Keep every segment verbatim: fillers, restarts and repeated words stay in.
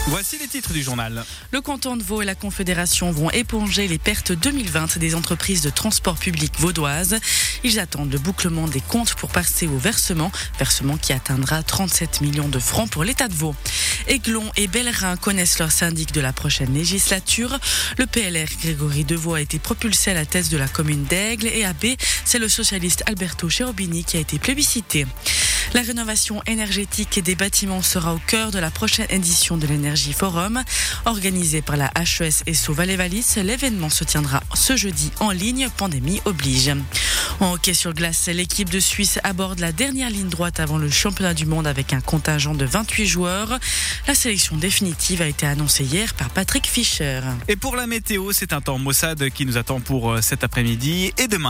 Voici les titres du journal. Le canton de Vaud et la Confédération vont éponger les pertes deux mille vingt des entreprises de transport public vaudoises. Ils attendent le bouclement des comptes pour passer au versement, versement qui atteindra trente-sept millions de francs pour l'État de Vaud. Aiglon et Bellerin connaissent leur syndic de la prochaine législature. Le P L R Grégory Devaux a été propulsé à la tête de la commune d'Aigle et à B, c'est le socialiste Alberto Cherubini qui a été plébiscité. La rénovation énergétique des bâtiments sera au cœur de la prochaine édition de l'Energy Forum. Organisé par la H E S Esso Valais-Wallis, l'événement se tiendra ce jeudi en ligne, pandémie oblige. En hockey sur glace, l'équipe de Suisse aborde la dernière ligne droite avant le championnat du monde avec un contingent de vingt-huit joueurs. La sélection définitive a été annoncée hier par Patrick Fischer. Et pour la météo, c'est un temps maussade qui nous attend pour cet après-midi et demain.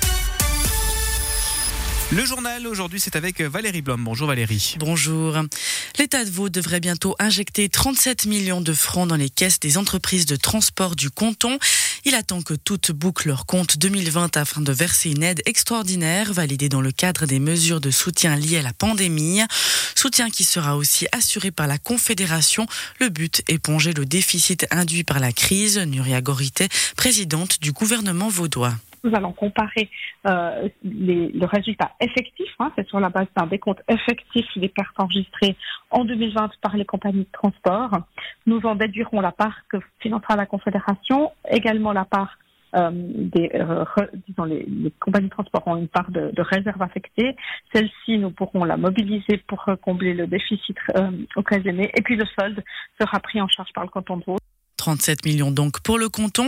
Le journal aujourd'hui, c'est avec Valérie Blom. Bonjour Valérie. Bonjour. L'État de Vaud devrait bientôt injecter trente-sept millions de francs dans les caisses des entreprises de transport du canton. Il attend que toutes bouclent leur compte deux mille vingt afin de verser une aide extraordinaire validée dans le cadre des mesures de soutien liées à la pandémie. Soutien qui sera aussi assuré par la Confédération. Le but, éponger le déficit induit par la crise. Nuria Gorité, présidente du gouvernement vaudois. Nous allons comparer euh, les, le résultat effectif, hein, c'est sur la base d'un décompte effectif des pertes enregistrées en deux mille vingt par les compagnies de transport. Nous en déduirons la part que financera la Confédération, également la part euh, des, euh, re, disons les, les compagnies de transport ont une part de, de réserve affectée. Celle-ci, nous pourrons la mobiliser pour combler le déficit euh, occasionné. Et puis le solde sera pris en charge par le canton de Vaud. trente-sept millions donc pour le canton.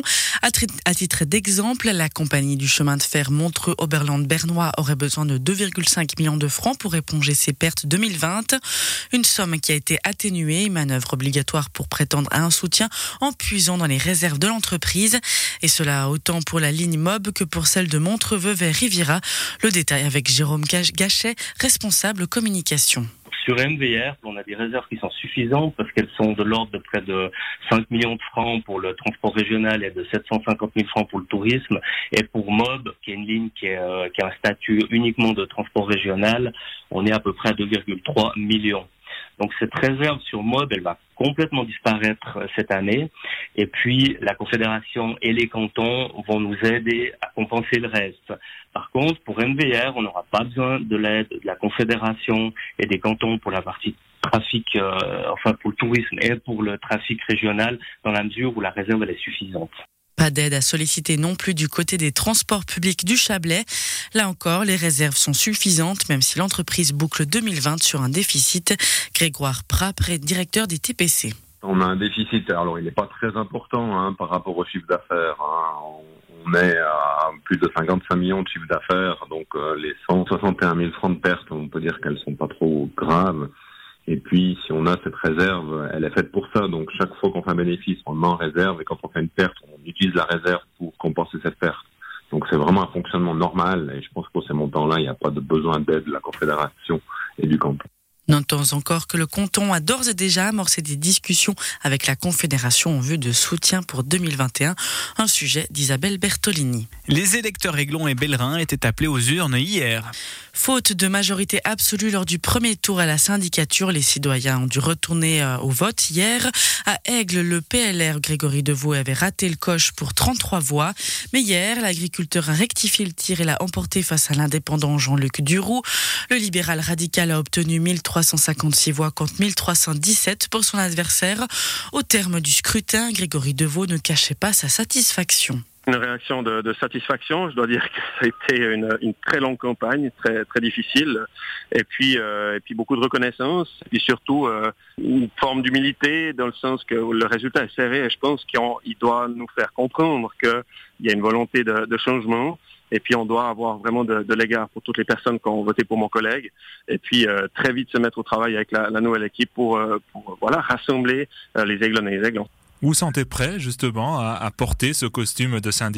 À titre d'exemple, la compagnie du chemin de fer Montreux-Oberland-Bernois aurait besoin de deux virgule cinq millions de francs pour éponger ses pertes deux mille vingt. Une somme qui a été atténuée, manœuvre obligatoire pour prétendre à un soutien en puisant dans les réserves de l'entreprise. Et cela autant pour la ligne M O B que pour celle de Montreux vers Riviera. Le détail avec Jérôme Gachet, responsable communication. Sur M V R, on a des réserves qui sont suffisantes parce qu'elles sont de l'ordre de près de cinq millions de francs pour le transport régional et de sept cent cinquante mille francs pour le tourisme. Et pour M O B, qui est une ligne qui, est, euh, qui a un statut uniquement de transport régional, on est à peu près à deux virgule trois millions. Donc cette réserve sur M O B, elle va complètement disparaître cette année. Et puis la Confédération et les cantons vont nous aider à compenser le reste. Par contre, pour M V R, on n'aura pas besoin de l'aide de la Confédération et des cantons pour la partie trafic, euh, enfin pour le tourisme et pour le trafic régional, dans la mesure où la réserve elle est suffisante. Pas d'aide à solliciter non plus du côté des transports publics du Chablais. Là encore, les réserves sont suffisantes, même si l'entreprise boucle deux mille vingt sur un déficit. Grégoire Prat, directeur des T P C. On a un déficit, alors il n'est pas très important hein, par rapport au chiffre d'affaires. Hein. On est à plus de cinquante-cinq millions de chiffre d'affaires, donc euh, les cent soixante et un mille francs de pertes, on peut dire qu'elles sont pas trop graves. Et puis, si on a cette réserve, elle est faite pour ça. Donc, chaque fois qu'on fait un bénéfice, on le met en réserve. Et quand on fait une perte, on utilise la réserve pour compenser cette perte. Donc, c'est vraiment un fonctionnement normal. Et je pense que pour ces montants-là, il n'y a pas de besoin d'aide de la Confédération et du canton. Notons encore que le canton a d'ores et déjà amorcé des discussions avec la Confédération en vue de soutien pour deux mille vingt et un, un sujet d'Isabelle Bertolini. Les électeurs Aiglon et Bellerin étaient appelés aux urnes hier. Faute de majorité absolue lors du premier tour à la syndicature, les citoyens ont dû retourner au vote hier. À Aigle, le P L R Grégory Devaux avait raté le coche pour trente-trois voix. Mais hier, l'agriculteur a rectifié le tir et l'a emporté face à l'indépendant Jean-Luc Duroux. Le libéral radical a obtenu mille trois cent cinquante-six voix contre mille trois cent dix-sept pour son adversaire. Au terme du scrutin, Grégory Devaux ne cachait pas sa satisfaction. Une réaction de, de satisfaction. Je dois dire que ça a été une, une très longue campagne, très très difficile, et puis euh, et puis beaucoup de reconnaissance, et puis surtout euh, une forme d'humilité dans le sens que le résultat est serré. Et je pense qu'il doit nous faire comprendre qu'il y a une volonté de, de changement. Et puis on doit avoir vraiment de, de l'égard pour toutes les personnes qui ont voté pour mon collègue. Et puis euh, très vite se mettre au travail avec la, la nouvelle équipe pour, euh, pour voilà rassembler euh, les Aiglons et les Aiglons. Vous vous sentez prêt justement à, à porter ce costume de syndic ?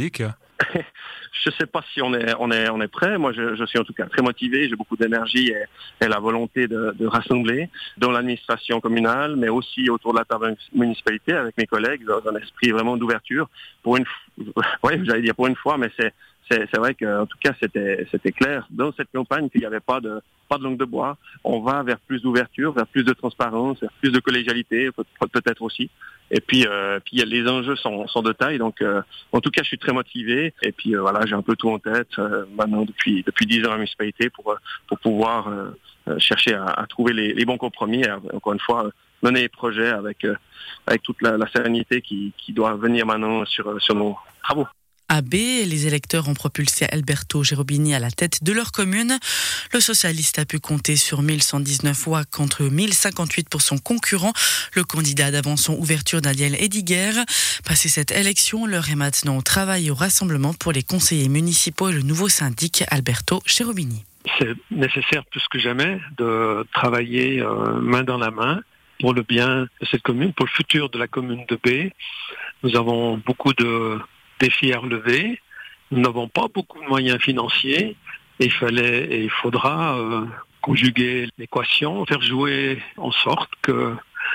Je sais pas si on est on est on est prêt. Moi, je, je suis en tout cas très motivé. J'ai beaucoup d'énergie et, et la volonté de, de rassembler dans l'administration communale, mais aussi autour de la table municipalité avec mes collègues dans un esprit vraiment d'ouverture. Pour une, oui, j'allais dire pour une fois, mais c'est c'est, c'est vrai qu'en tout cas, c'était, c'était clair dans cette campagne qu'il n'y avait pas de, pas de langue de bois. On va vers plus d'ouverture, vers plus de transparence, vers plus de collégialité, peut-être aussi. Et puis, euh, puis les enjeux sont, sont de taille. Donc, euh, en tout cas, je suis très motivé. Et puis, euh, voilà, j'ai un peu tout en tête euh, maintenant depuis depuis dix ans à la municipalité pour pour pouvoir euh, chercher à, à trouver les, les bons compromis. Et, encore une fois, mener les projets avec euh, avec toute la, la sérénité qui qui doit venir maintenant sur sur nos travaux. À B, les électeurs ont propulsé Alberto Cherubini à la tête de leur commune. Le socialiste a pu compter sur mille cent dix-neuf voix contre mille cinquante-huit pour son concurrent, le candidat d'Avançon Ouverture Daniel Ediger. Passé cette élection, l'heure est maintenant au travail et au rassemblement pour les conseillers municipaux et le nouveau syndic Alberto Cherubini. C'est nécessaire plus que jamais de travailler euh, main dans la main pour le bien de cette commune, pour le futur de la commune de B. Nous avons beaucoup de défis à relever. Nous n'avons pas beaucoup de moyens financiers et il fallait et il faudra euh, conjuguer l'équation, faire jouer en sorte que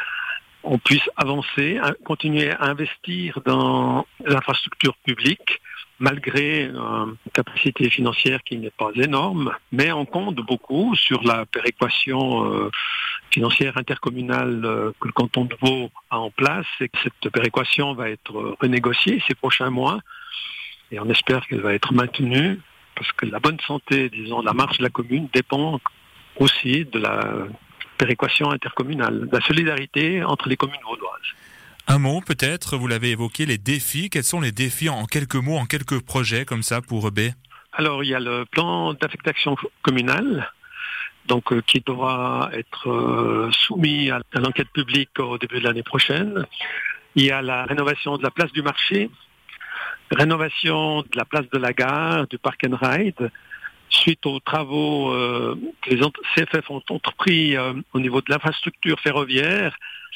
on puisse avancer, continuer à investir dans l'infrastructure publique malgré une capacité financière qui n'est pas énorme, mais on compte beaucoup sur la péréquation euh, financière intercommunale euh, que le canton de Vaud a en place et que cette péréquation va être renégociée ces prochains mois et on espère qu'elle va être maintenue parce que la bonne santé, disons, la marche de la commune dépend aussi de la péréquation intercommunale, de la solidarité entre les communes vaudoises. Un mot peut-être, vous l'avez évoqué, les défis. Quels sont les défis en quelques mots, en quelques projets comme ça pour B ? Alors il y a le plan d'affectation communale, donc euh, qui devra être euh, soumis à, à l'enquête publique au début de l'année prochaine. Il y a la rénovation de la place du marché, rénovation de la place de la gare, du park and ride, suite aux travaux euh, que les C F F ont entrepris euh, au niveau de l'infrastructure ferroviaire,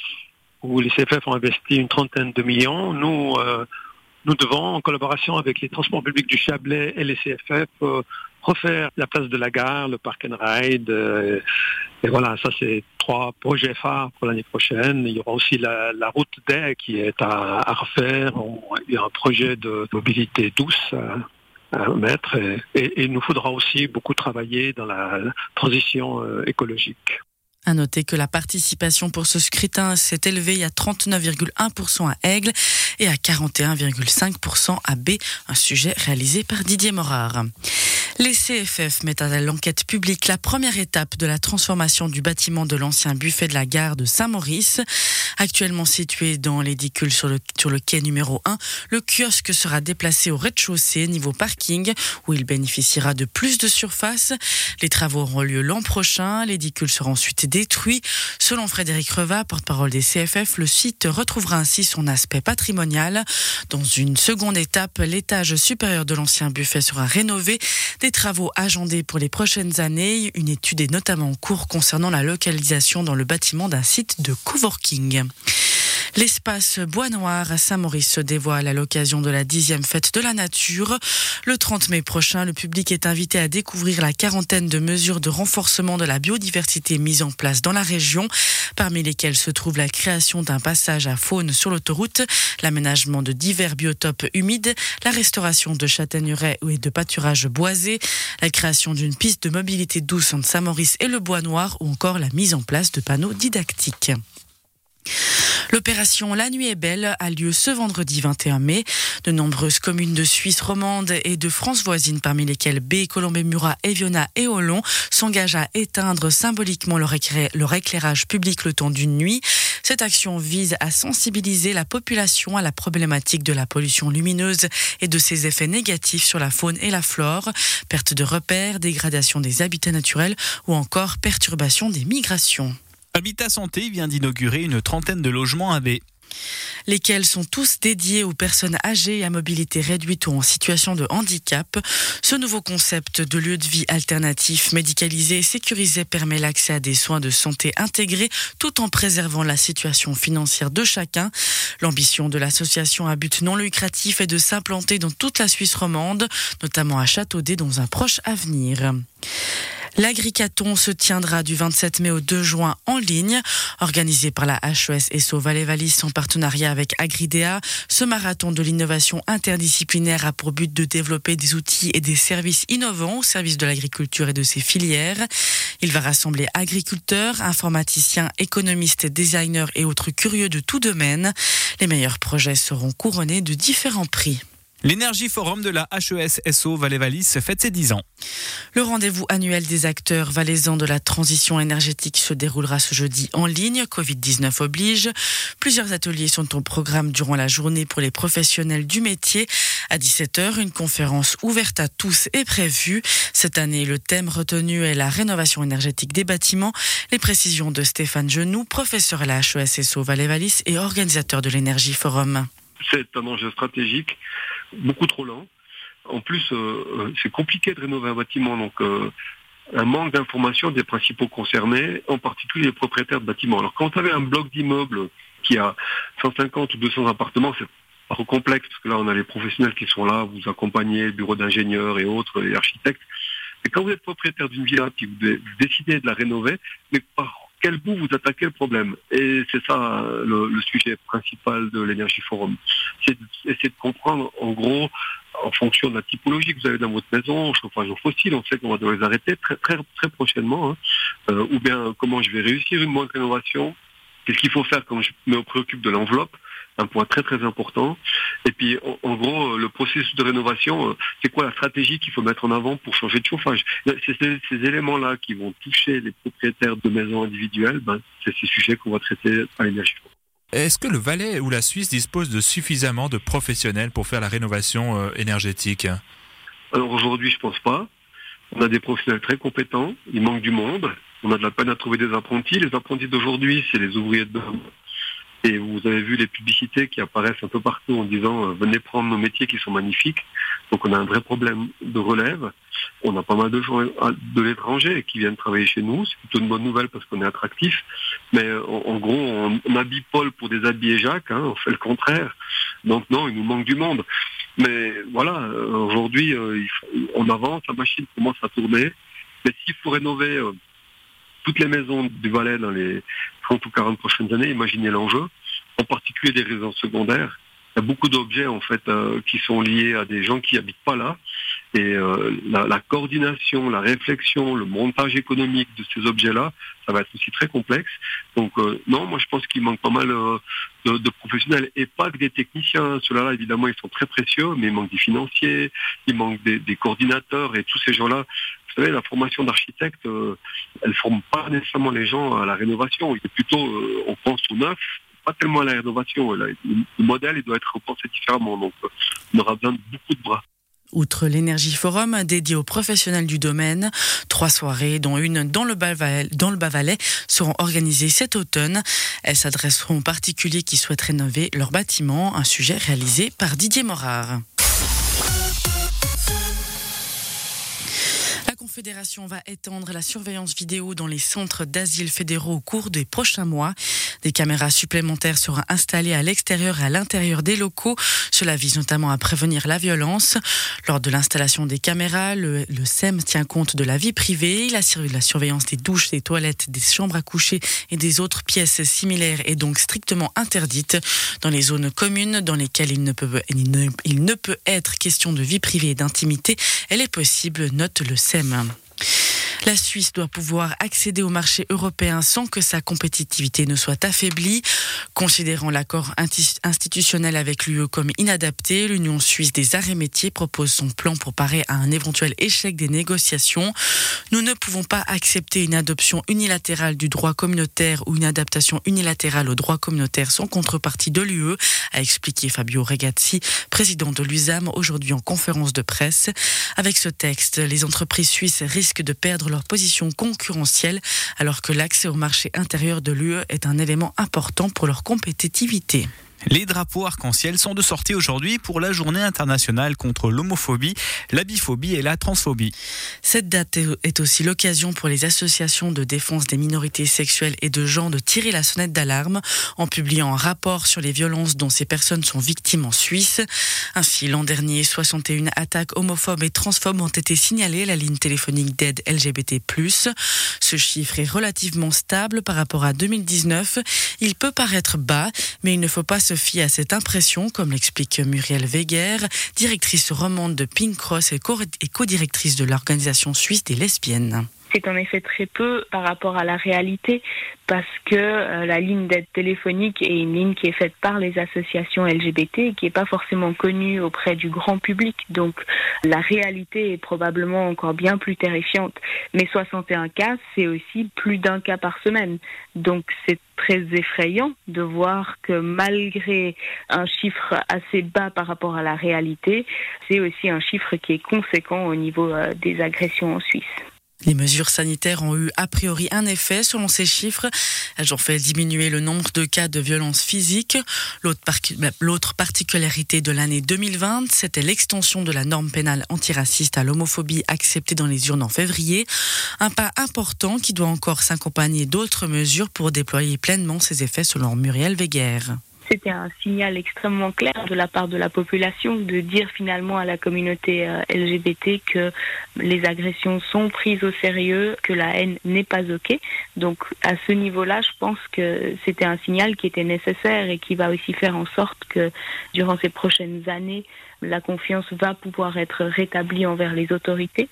où les C F F ont investi une trentaine de millions. Nous, euh, nous devons, en collaboration avec les transports publics du Chablais et les C F F, euh, refaire la place de la gare, le park and ride. Euh, et voilà, ça c'est trois projets phares pour l'année prochaine. Il y aura aussi la, la route d'Aix qui est à, à refaire. On, il y a un projet de mobilité douce à, à mettre. Et, et, et il nous faudra aussi beaucoup travailler dans la transition euh, écologique. À noter que la participation pour ce scrutin s'est élevée à trente-neuf virgule un pour cent à Aigle et à quarante et un virgule cinq pour cent à B, un sujet réalisé par Didier Morard. Les C F F mettent à l'enquête publique la première étape de la transformation du bâtiment de l'ancien buffet de la gare de Saint-Maurice. Actuellement situé dans l'édicule sur le, sur le quai numéro un, le kiosque sera déplacé au rez-de-chaussée, niveau parking, où il bénéficiera de plus de surface. Les travaux auront lieu l'an prochain. L'édicule sera ensuite détruit. Selon Frédéric Reva, porte-parole des C F F, le site retrouvera ainsi son aspect patrimonial. Dans une seconde étape, l'étage supérieur de l'ancien buffet sera rénové. Des travaux agendés pour les prochaines années. Une étude est notamment en cours concernant la localisation dans le bâtiment d'un site de coworking. L'espace Bois Noir à Saint-Maurice se dévoile à l'occasion de la dixième fête de la nature. Le trente mai prochain, le public est invité à découvrir la quarantaine de mesures de renforcement de la biodiversité mises en place dans la région, parmi lesquelles se trouve la création d'un passage à faune sur l'autoroute, l'aménagement de divers biotopes humides, la restauration de châtaigneraies et de pâturages boisés, la création d'une piste de mobilité douce entre Saint-Maurice et le Bois Noir ou encore la mise en place de panneaux didactiques. L'opération La Nuit est belle a lieu ce vendredi vingt et un mai. De nombreuses communes de Suisse romande et de France voisine, parmi lesquelles B, Colombey-Murat, Eviona et Olon, s'engagent à éteindre symboliquement leur, éclair- leur éclairage public le temps d'une nuit. Cette action vise à sensibiliser la population à la problématique de la pollution lumineuse et de ses effets négatifs sur la faune et la flore, perte de repères, dégradation des habitats naturels ou encore perturbation des migrations. Habitat Santé vient d'inaugurer une trentaine de logements à B. Lesquels sont tous dédiés aux personnes âgées et à mobilité réduite ou en situation de handicap. Ce nouveau concept de lieu de vie alternatif, médicalisé et sécurisé permet l'accès à des soins de santé intégrés tout en préservant la situation financière de chacun. L'ambition de l'association à but non lucratif est de s'implanter dans toute la Suisse romande, notamment à Châteaudet dans un proche avenir. L'Agricathon se tiendra du vingt-sept mai au deux juin en ligne. Organisé par la H E S S O Valais-Wallis en partenariat avec Agridea, ce marathon de l'innovation interdisciplinaire a pour but de développer des outils et des services innovants au service de l'agriculture et de ses filières. Il va rassembler agriculteurs, informaticiens, économistes, designers et autres curieux de tout domaine. Les meilleurs projets seront couronnés de différents prix. L'Énergie Forum de la H E S S O Valais-Wallis fête ses dix ans. Le rendez-vous annuel des acteurs valaisans de la transition énergétique se déroulera ce jeudi en ligne, covid dix-neuf oblige. Plusieurs ateliers sont au programme durant la journée pour les professionnels du métier. À dix-sept heures, une conférence ouverte à tous est prévue. Cette année, le thème retenu est la rénovation énergétique des bâtiments. Les précisions de Stéphane Genoux, professeur à la H E S S O Valais-Wallis et organisateur de l'Énergie Forum. C'est un enjeu stratégique, beaucoup trop lent. En plus, euh, c'est compliqué de rénover un bâtiment, donc euh, un manque d'information des principaux concernés, en particulier les propriétaires de bâtiments. Alors quand vous avez un bloc d'immeubles qui a cent cinquante ou deux cents appartements, c'est pas trop complexe, parce que là on a les professionnels qui sont là, vous accompagnez, bureaux d'ingénieurs et autres, les architectes. Mais quand vous êtes propriétaire d'une villa, puis vous, vous décidez de la rénover, mais par quel bout vous attaquez le problème? Et c'est ça le, le sujet principal de l'Énergie Forum. C'est d'essayer de comprendre, en gros, en fonction de la typologie que vous avez dans votre maison, chauffage au fossile, on sait qu'on va devoir les arrêter très très très prochainement, hein. euh, ou bien comment je vais réussir une bonne rénovation, qu'est-ce qu'il faut faire quand je me préoccupe de l'enveloppe, un point très très important. Et puis en, en gros, le processus de rénovation, euh, c'est quoi la stratégie qu'il faut mettre en avant pour changer de chauffage? C'est ces, ces éléments-là qui vont toucher les propriétaires de maisons individuelles, ben, c'est ces sujets qu'on va traiter à l'Énergie Forum. Est-ce que le Valais ou la Suisse disposent de suffisamment de professionnels pour faire la rénovation euh, énergétique? Alors aujourd'hui, je pense pas. On a des professionnels très compétents, il manque du monde, on a de la peine à trouver des apprentis. Les apprentis d'aujourd'hui, c'est les ouvriers de demain. Et vous avez vu les publicités qui apparaissent un peu partout en disant euh, venez prendre nos métiers qui sont magnifiques. Donc on a un vrai problème de relève. On a pas mal de gens de l'étranger qui viennent travailler chez nous. C'est plutôt une bonne nouvelle parce qu'on est attractif. Mais en, en gros, on, on habille Paul pour déshabiller Jacques. Hein, on fait le contraire. Donc non, il nous manque du monde. Mais voilà, euh, aujourd'hui, euh, il faut, on avance, la machine commence à tourner. Mais s'il faut rénover euh, toutes les maisons du Valais dans les trente ou quarante prochaines années, imaginez l'enjeu, en particulier des résidences secondaires. Il y a beaucoup d'objets en fait euh, qui sont liés à des gens qui habitent pas là. Et euh, la, la coordination, la réflexion, le montage économique de ces objets-là, ça va être aussi très complexe. Donc euh, non, moi je pense qu'il manque pas mal euh, de, de professionnels et pas que des techniciens. Ceux-là, évidemment, ils sont très précieux, mais il manque des financiers, il manque des, des coordinateurs et tous ces gens-là. Vous savez, la formation d'architecte, euh, elle forme pas nécessairement les gens à la rénovation. Il est plutôt, euh, on pense au neuf, pas tellement à la rénovation. Le, le modèle, il doit être repensé différemment. Donc, euh, on aura besoin de beaucoup de bras. Outre l'Énergie Forum dédié aux professionnels du domaine, trois soirées, dont une dans le Bas-Valais, dans le Bas-Valais, seront organisées cet automne. Elles s'adresseront aux particuliers qui souhaitent rénover leur bâtiment, un sujet réalisé par Didier Morard. La Fédération va étendre la surveillance vidéo dans les centres d'asile fédéraux au cours des prochains mois. Des caméras supplémentaires seront installées à l'extérieur et à l'intérieur des locaux. Cela vise notamment à prévenir la violence. Lors de l'installation des caméras, le, le S E M tient compte de la vie privée. La, la surveillance des douches, des toilettes, des chambres à coucher et des autres pièces similaires est donc strictement interdite. Dans les zones communes dans lesquelles il ne peut, il ne, il ne peut être question de vie privée et d'intimité, elle est possible, note le S E M. La Suisse doit pouvoir accéder au marché européen sans que sa compétitivité ne soit affaiblie. Considérant l'accord institutionnel avec l'U E comme inadapté, l'Union suisse des arts et métiers propose son plan pour parer à un éventuel échec des négociations. Nous ne pouvons pas accepter une adoption unilatérale du droit communautaire ou une adaptation unilatérale au droit communautaire sans contrepartie de l'U E, a expliqué Fabio Regazzi, président de l'U S A M, aujourd'hui en conférence de presse. Avec ce texte, les entreprises suisses risquent de perdre leur position concurrentielle alors que l'accès au marché intérieur de l'U E est un élément important pour leur compétitivité. Les drapeaux arc-en-ciel sont de sortie aujourd'hui pour la journée internationale contre l'homophobie, la biphobie et la transphobie. Cette date est aussi l'occasion pour les associations de défense des minorités sexuelles et de genre de tirer la sonnette d'alarme en publiant un rapport sur les violences dont ces personnes sont victimes en Suisse. Ainsi, l'an dernier, soixante et une attaques homophobes et transphobes ont été signalées à la ligne téléphonique d'aide L G B T plus. Ce chiffre est relativement stable par rapport à deux mille dix-neuf. Il peut paraître bas, mais il ne faut pas se fier à cette impression, comme l'explique Muriel Weger, directrice romande de Pink Cross et co-directrice de l'organisation suisse des lesbiennes. C'est en effet très peu par rapport à la réalité parce que euh, la ligne d'aide téléphonique est une ligne qui est faite par les associations L G B T et qui n'est pas forcément connue auprès du grand public. Donc la réalité est probablement encore bien plus terrifiante. Mais soixante et un cas, c'est aussi plus d'un cas par semaine. Donc c'est très effrayant de voir que malgré un chiffre assez bas par rapport à la réalité, c'est aussi un chiffre qui est conséquent au niveau euh, des agressions en Suisse. Les mesures sanitaires ont eu a priori un effet selon ces chiffres. Elles ont fait diminuer le nombre de cas de violences physiques. L'autre, par... L'autre particularité de l'année deux mille vingt, c'était l'extension de la norme pénale antiraciste à l'homophobie acceptée dans les urnes en février. Un pas important qui doit encore s'accompagner d'autres mesures pour déployer pleinement ses effets selon Muriel Weger. C'était un signal extrêmement clair de la part de la population de dire finalement à la communauté L G B T que les agressions sont prises au sérieux, que la haine n'est pas OK. Donc à ce niveau-là, je pense que c'était un signal qui était nécessaire et qui va aussi faire en sorte que durant ces prochaines années, la confiance va pouvoir être rétablie envers les autorités.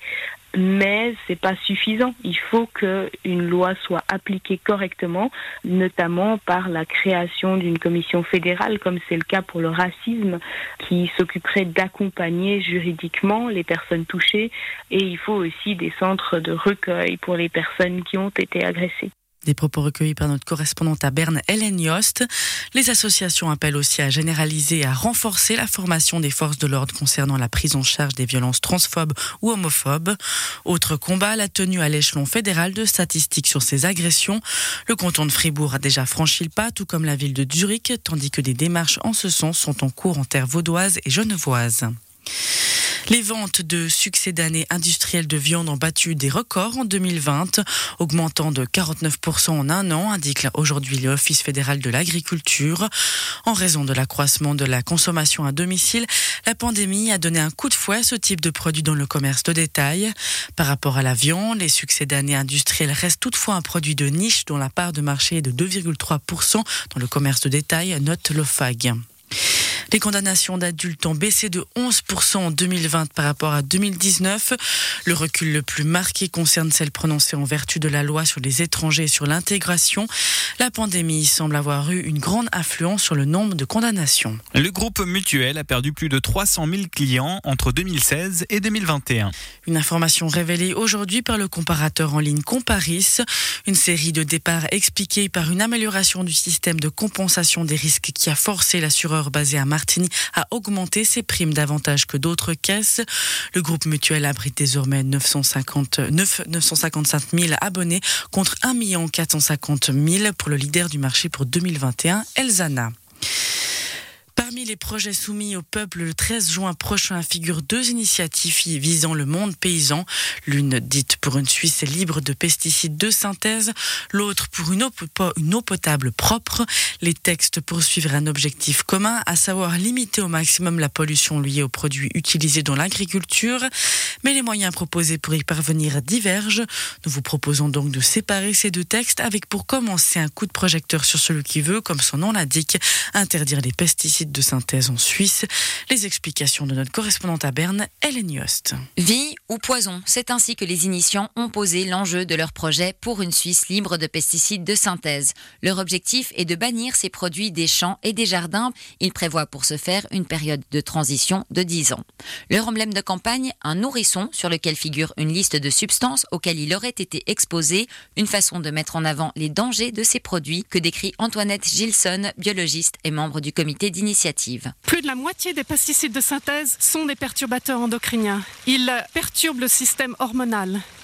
Mais c'est pas suffisant. Il faut qu'une loi soit appliquée correctement, notamment par la création d'une commission fédérale, comme c'est le cas pour le racisme, qui s'occuperait d'accompagner juridiquement les personnes touchées. Et il faut aussi des centres de recueil pour les personnes qui ont été agressées. Des propos recueillis par notre correspondante à Berne, Hélène Yost. Les associations appellent aussi à généraliser et à renforcer la formation des forces de l'ordre concernant la prise en charge des violences transphobes ou homophobes. Autre combat, la tenue à l'échelon fédéral de statistiques sur ces agressions. Le canton de Fribourg a déjà franchi le pas, tout comme la ville de Zurich, tandis que des démarches en ce sens sont en cours en terre vaudoise et genevoise. Les ventes de succédanés industriels de viande ont battu des records en deux mille vingt, augmentant de quarante-neuf pour cent en un an, indique aujourd'hui l'Office fédéral de l'agriculture. En raison de l'accroissement de la consommation à domicile, la pandémie a donné un coup de fouet à ce type de produit dans le commerce de détail. Par rapport à la viande, les succédanés industriels restent toutefois un produit de niche dont la part de marché est de deux virgule trois pour cent dans le commerce de détail, note l'OFAG. Les condamnations d'adultes ont baissé de onze pour cent en deux mille vingt par rapport à deux mille dix-neuf. Le recul le plus marqué concerne celles prononcées en vertu de la loi sur les étrangers et sur l'intégration. La pandémie semble avoir eu une grande influence sur le nombre de condamnations. Le groupe Mutuel a perdu plus de trois cent mille clients entre deux mille seize et deux mille vingt et un. Une information révélée aujourd'hui par le comparateur en ligne Comparis. Une série de départs expliquée par une amélioration du système de compensation des risques qui a forcé l'assureur basé à Martigny à augmenter ses primes davantage que d'autres caisses. Le groupe Mutuel abrite désormais neuf cent cinquante-cinq mille abonnés contre un million quatre cent cinquante mille pour le leader du marché pour deux mille vingt et un, Elzana. Parmi les projets soumis au peuple le treize juin prochain figurent deux initiatives visant le monde paysan. L'une dite pour une Suisse libre de pesticides de synthèse, l'autre pour une eau, une eau potable propre. Les textes poursuivent un objectif commun, à savoir limiter au maximum la pollution liée aux produits utilisés dans l'agriculture. Mais les moyens proposés pour y parvenir divergent. Nous vous proposons donc de séparer ces deux textes avec pour commencer un coup de projecteur sur celui qui veut, comme son nom l'indique, interdire les pesticides de synthèse en Suisse. Les explications de notre correspondante à Berne, Hélène Yost. Vie ou poison, c'est ainsi que les initiants ont posé l'enjeu de leur projet pour une Suisse libre de pesticides de synthèse. Leur objectif est de bannir ces produits des champs et des jardins. Ils prévoient pour ce faire une période de transition de dix ans. Leur emblème de campagne, un nourrisson sur lequel figure une liste de substances auxquelles il aurait été exposé, une façon de mettre en avant les dangers de ces produits que décrit Antoinette Gilson, biologiste et membre du comité d'initiative. Plus de la moitié des pesticides de synthèse sont des perturbateurs endocriniens. Ils perturbent le système hormonal.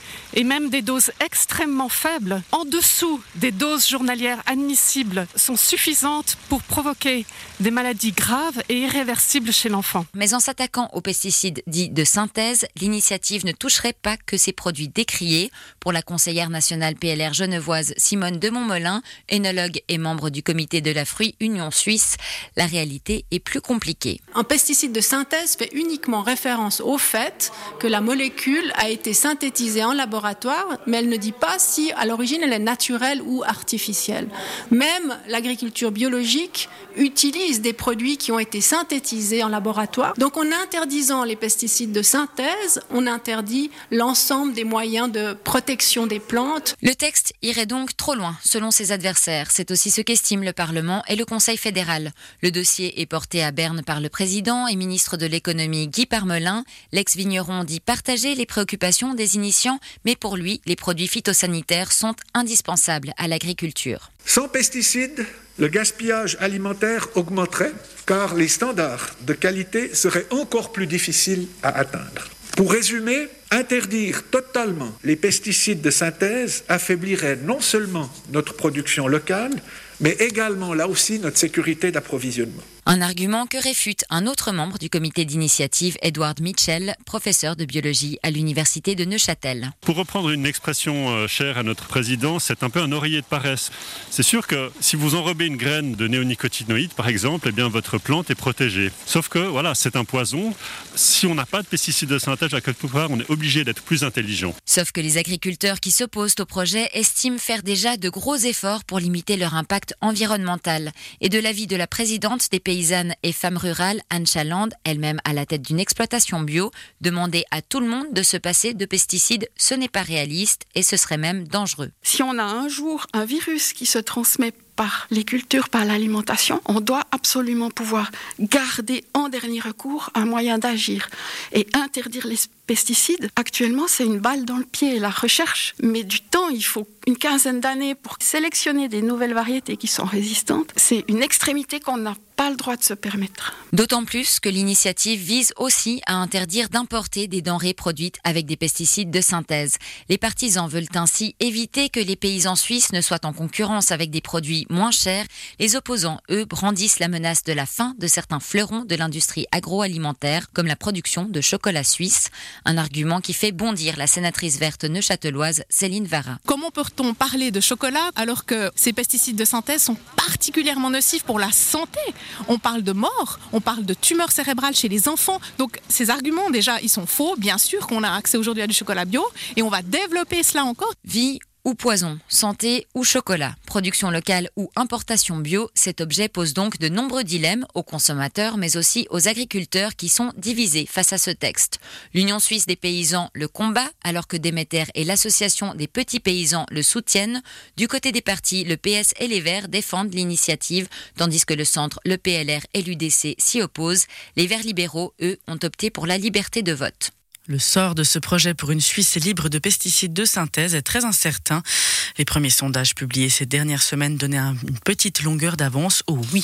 et même des doses extrêmement faibles, en dessous des doses journalières admissibles, sont suffisantes pour provoquer des maladies graves et irréversibles chez l'enfant. Mais en s'attaquant aux pesticides dits de synthèse, l'initiative ne toucherait pas que ces produits décriés. Pour la conseillère nationale P L R genevoise Simone de Montmolin, énologue et membre du comité de la Fruit Union Suisse, la réalité est plus compliquée. Un pesticide de synthèse fait uniquement référence au fait que la molécule a été synthétisée en laboratoire, mais elle ne dit pas si à l'origine elle est naturelle ou artificielle. Même l'agriculture biologique utilise des produits qui ont été synthétisés en laboratoire. Donc en interdisant les pesticides de synthèse, on interdit l'ensemble des moyens de protection des plantes. Le texte irait donc trop loin, selon ses adversaires. C'est aussi ce qu'estiment le Parlement et le Conseil fédéral. Le dossier est porté à Berne par le président et ministre de l'économie Guy Parmelin. L'ex-vigneron dit partager les préoccupations des initiants, mais pour lui, les produits phytosanitaires sont indispensables à l'agriculture. Sans pesticides, le gaspillage alimentaire augmenterait car les standards de qualité seraient encore plus difficiles à atteindre. Pour résumer, interdire totalement les pesticides de synthèse affaiblirait non seulement notre production locale, mais également, là aussi, notre sécurité d'approvisionnement. Un argument que réfute un autre membre du comité d'initiative, Edward Mitchell, professeur de biologie à l'université de Neuchâtel. Pour reprendre une expression euh, chère à notre président, c'est un peu un oreiller de paresse. C'est sûr que si vous enrobez une graine de néonicotinoïdes, par exemple, eh bien votre plante est protégée. Sauf que, voilà, c'est un poison. Si on n'a pas de pesticides de synthèse, à quelque part, on est obligé d'être plus intelligent. Sauf que les agriculteurs qui s'opposent au projet estiment faire déjà de gros efforts pour limiter leur impact environnemental. Et de l'avis de la présidente des paysannes et femmes rurales, Anne Chaland, elle-même à la tête d'une exploitation bio, demander à tout le monde de se passer de pesticides, ce n'est pas réaliste et ce serait même dangereux. Si on a un jour un virus qui se transmet par les cultures, par l'alimentation, on doit absolument pouvoir garder en dernier recours un moyen d'agir et interdire les pesticides. Actuellement, c'est une balle dans le pied. La recherche met du temps. Il faut une quinzaine d'années pour sélectionner des nouvelles variétés qui sont résistantes. C'est une extrémité qu'on n'a pas le droit de se permettre. D'autant plus que l'initiative vise aussi à interdire d'importer des denrées produites avec des pesticides de synthèse. Les partisans veulent ainsi éviter que les paysans suisses ne soient en concurrence avec des produits moins chers. Les opposants, eux, brandissent la menace de la fin de certains fleurons de l'industrie agroalimentaire, comme la production de chocolat suisse. Un argument qui fait bondir la sénatrice verte neuchâteloise Céline Vara. Comment peut-on parler de chocolat alors que ces pesticides de synthèse sont particulièrement nocifs pour la santé ? On parle de mort, on parle de tumeurs cérébrales chez les enfants. Donc ces arguments, déjà, ils sont faux. Bien sûr qu'on a accès aujourd'hui à du chocolat bio et on va développer cela encore. Vie ou poison, santé ou chocolat, production locale ou importation bio, cet objet pose donc de nombreux dilemmes aux consommateurs mais aussi aux agriculteurs qui sont divisés face à ce texte. L'Union suisse des paysans le combat alors que Déméter et l'Association des petits paysans le soutiennent. Du côté des partis, le P S et les Verts défendent l'initiative tandis que le centre, le P L R et l'U D C s'y opposent. Les Verts libéraux, eux, ont opté pour la liberté de vote. Le sort de ce projet pour une Suisse libre de pesticides de synthèse est très incertain. Les premiers sondages publiés ces dernières semaines donnaient une petite longueur d'avance au oui.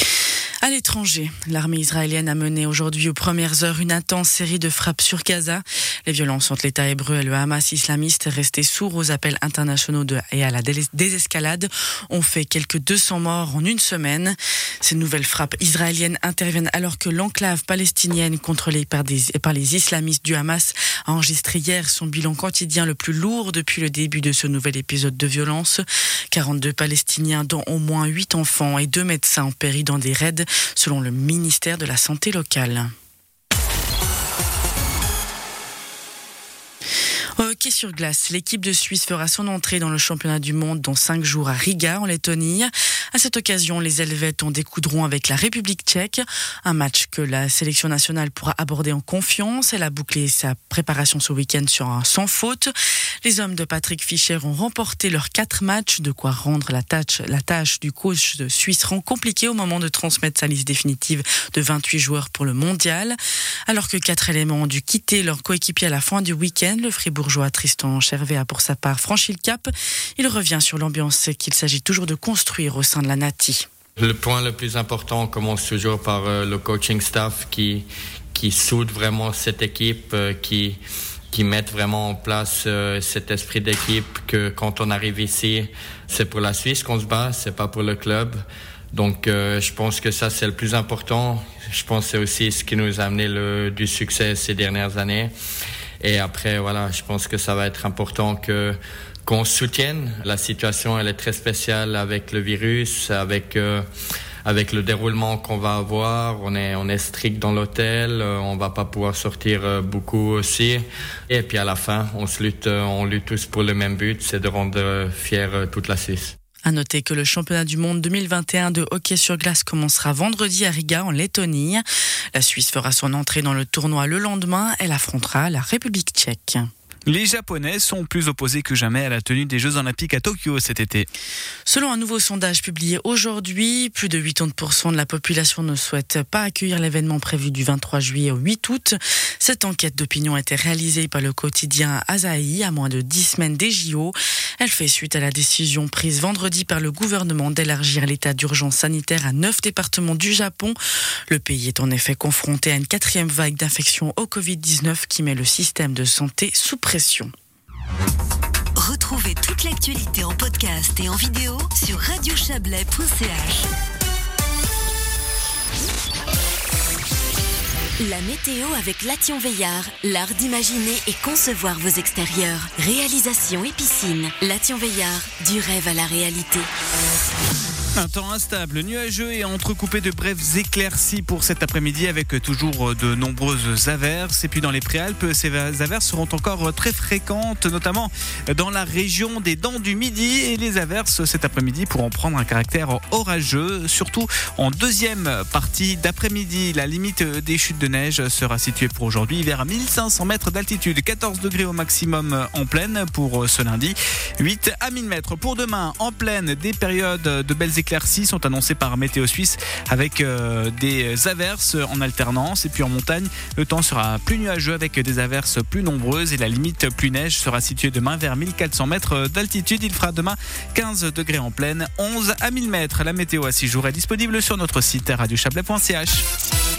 À l'étranger, l'armée israélienne a mené aujourd'hui aux premières heures une intense série de frappes sur Gaza. Les violences entre l'État hébreu et le Hamas islamiste, restés sourds aux appels internationaux de, et à la désescalade, ont fait quelques deux cents morts en une semaine. Ces nouvelles frappes israéliennes interviennent alors que l'enclave palestinienne contrôlée par, des, par les islamistes du Hamas a enregistré hier son bilan quotidien le plus lourd depuis le début de ce nouvel épisode de violence. quarante-deux Palestiniens, dont au moins huit enfants et deux médecins, ont péri dans des raids, selon le ministère de la Santé locale. Hockey sur glace, l'équipe de Suisse fera son entrée dans le championnat du monde dans cinq jours à Riga, en Lettonie. À cette occasion, les Helvètes ont des découdront avec la République tchèque. Un match que la sélection nationale pourra aborder en confiance. Elle a bouclé sa préparation ce week-end sur un sans faute. Les hommes de Patrick Fischer ont remporté leurs quatre matchs, de quoi rendre la tâche, la tâche du coach de Suisse rend compliquée au moment de transmettre sa liste définitive de vingt-huit joueurs pour le mondial. Alors que quatre éléments ont dû quitter leur coéquipier à la fin du week-end, le Fribourgeois Tristan Chervé a pour sa part franchi le cap. Il revient sur l'ambiance qu'il s'agit toujours de construire au sein de la Nati. Le point le plus important commence toujours par euh, le coaching staff qui, qui soude vraiment cette équipe, euh, qui, qui mettent vraiment en place euh, cet esprit d'équipe que quand on arrive ici, c'est pour la Suisse qu'on se bat, c'est pas pour le club. Donc euh, je pense que ça c'est le plus important. Je pense que c'est aussi ce qui nous a amené le, du succès ces dernières années. Et après voilà, je pense que ça va être important que qu'on soutienne. La situation elle est très spéciale avec le virus, avec euh, avec le déroulement qu'on va avoir. On est on est strict dans l'hôtel, euh, on va pas pouvoir sortir euh, beaucoup aussi. Et puis à la fin, on se lutte, euh, on lutte tous pour le même but, c'est de rendre euh, fière euh, toute la Suisse. À noter que le championnat du monde deux mille vingt et un de hockey sur glace commencera vendredi à Riga en Lettonie. La Suisse fera son entrée dans le tournoi le lendemain. Elle affrontera la République tchèque. Les Japonais sont plus opposés que jamais à la tenue des Jeux Olympiques à Tokyo cet été. Selon un nouveau sondage publié aujourd'hui, plus de quatre-vingt-dix pour cent de la population ne souhaite pas accueillir l'événement prévu du vingt-trois juillet au huit août. Cette enquête d'opinion a été réalisée par le quotidien Asahi à moins de dix semaines des J O. Elle fait suite à la décision prise vendredi par le gouvernement d'élargir l'état d'urgence sanitaire à neuf départements du Japon. Le pays est en effet confronté à une quatrième vague d'infection au covid dix-neuf qui met le système de santé sous pression. Retrouvez toute l'actualité en podcast et en vidéo sur radio chablais point c h. La météo avec Lation Veillard, l'art d'imaginer et concevoir vos extérieurs. Réalisation et piscine. Lation Veillard, du rêve à la réalité. Un temps instable, nuageux et entrecoupé de brèves éclaircies pour cet après-midi avec toujours de nombreuses averses. Et puis dans les Préalpes, ces averses seront encore très fréquentes, notamment dans la région des Dents du Midi. Et les averses cet après-midi pourront prendre un caractère orageux, surtout en deuxième partie d'après-midi. La limite des chutes de neige sera située pour aujourd'hui vers mille cinq cents mètres d'altitude, quatorze degrés au maximum en plaine pour ce lundi, huit à mille mètres pour demain. En plaine, des périodes de belles éclaircies sont annoncées par Météo Suisse avec euh, des averses en alternance. Et puis en montagne, le temps sera plus nuageux avec des averses plus nombreuses et la limite plus neige sera située demain vers mille quatre cents mètres d'altitude. Il fera demain quinze degrés en plaine, onze à mille mètres. La météo à six jours est disponible sur notre site radio chablais point c h.